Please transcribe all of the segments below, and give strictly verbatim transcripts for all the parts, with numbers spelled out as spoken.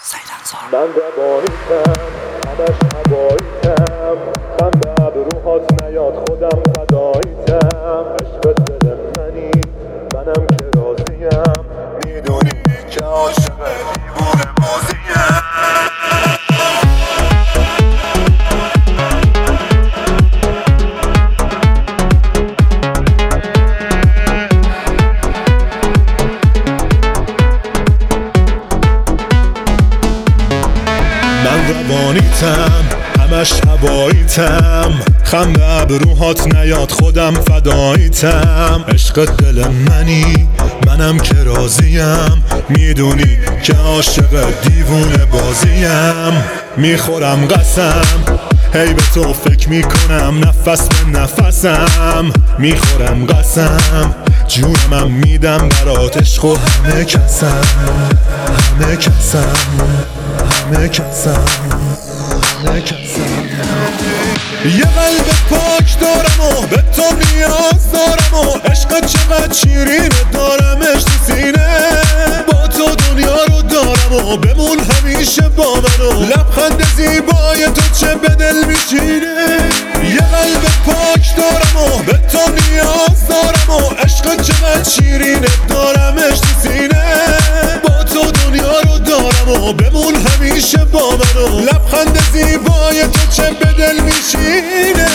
من روانیتم همش هواییتم، خنده ابروهات نیاد خودم فداییتم. عشق دل منی منم که راضیم، میدونی که عاشق دیوونه بازیم. من روانیتم همش هواییتم، خنده ابروهات نیاد خودم فداییتم. عشق دل منی منم که راضیم، میدونی که عاشق دیوونه بازیم. میخورم قسم هی به تو فکر میکنم، نفس به نفسم میخورم قسم. جونمم میدم برات عشق و همه کسم، همه کسم، همه کسم، همه کسم. یه قلب پاک دارم و به تو نیاز دارم و عشق چقدر شیرینه دارمش تو سینه. با تو دنیا رو دارم و بمون همیشه با من و لبخند زیبای تو چه به دل میشینه. یه قلب پاک دارم و به تو نیاز دارم و عشق چقدر شیرینه دارمش تو سینه. با تو دنیا رو دارم و بمون همیشه با من و لبخند زیبای تو چه به دل میشینه.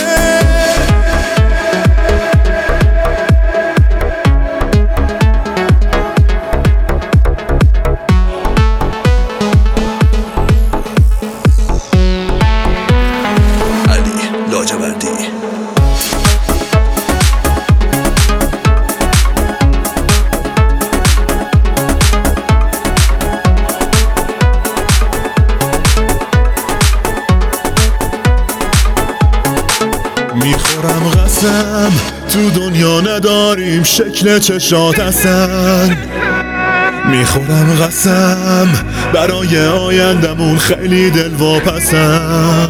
میخورم قسم تو دنیا نداریم شکل چشات اصلا. میخورم قسم برای آیندمون خیلی دلواپسم.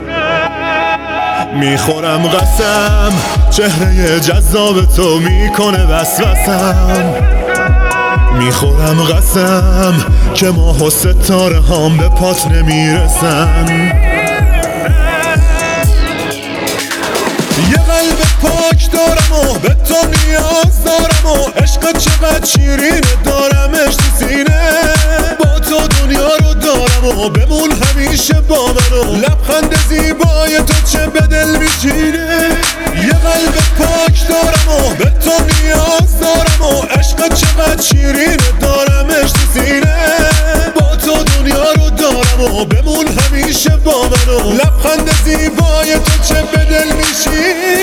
میخورم قسم چهره جذاب تو میکنه وسوسم. میخورم قسم که ماه و ستاره هام به پات نمیرسن. یه قلب پاک دارم و به تو نیاز دارم و عشق چقدر شیرینه دارمش تو سینه. با تو دنیا رو دارم و بمون همیشه با من و لبخند زیبای تو چه به دل میشینه. یه قلب پاک دارم و به تو نیاز دارم و عشق چقدر شیرینه دارمش تو سینه. با تو دنیا رو دارم و بمون همیشه با من و لبخند زیبای تو چه به دل میشینه.